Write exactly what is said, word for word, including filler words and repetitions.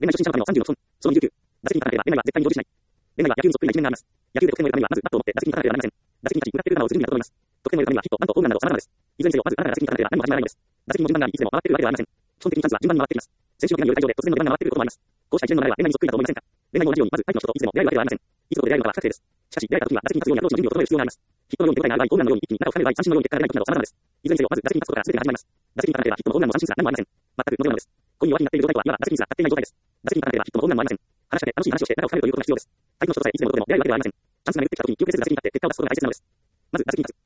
恋愛初心者のためのさんじゅうの基本。そのにじゅうきゅう。打席に立たなければ恋愛は絶対に成就しない。恋愛は野球にそっくりな一面があります。野球で得点を得るためにはまずバットを持って打席に立たなければなりません。打席に立ち、歌っている歌をする意味だと思います。得点を得るためにはヒット、バント、ホームランなど様々です。いずれにせよ、まずあなたが打席に立たなければ何も始まらないのです。打席の順番があり、いつでも回っているわけではありません。基本的にチャンスは順番に回っています。先週のけがによる退場で突然の順番が回っていることもあります。こうした一連の流れは恋愛にそっくりだと思いませんか？恋愛も同じように、まず相手の人といつでも出会えるわけではありません。いつどこで出会えるのかは不確定です。しかし、出会えた時には打席に立つようにアプローチの準備を整える必要があります。ヒットのように手応えのある場合、ホームランのように一気に中を深める場合、三振のように結果が出ない時など様々です。いずれにせよ、まず打席に立つことから全てが始まります。打席に立たなければヒットもホームランも三振すら何もありません。全くのようなのです。恋に弱気になっている状態とは、いわば打席にすら立っていない状態です。打席に立たなければヒットもホームランもありません。話しかけ、楽しい話をして仲を深めるということが必要です。相手の人とさえいつでもどこでも出会えるわけではありません。チャンスが巡ってきた時に気を決せず打席に立って結果を出すことが大切なのです。まず打席に立つ。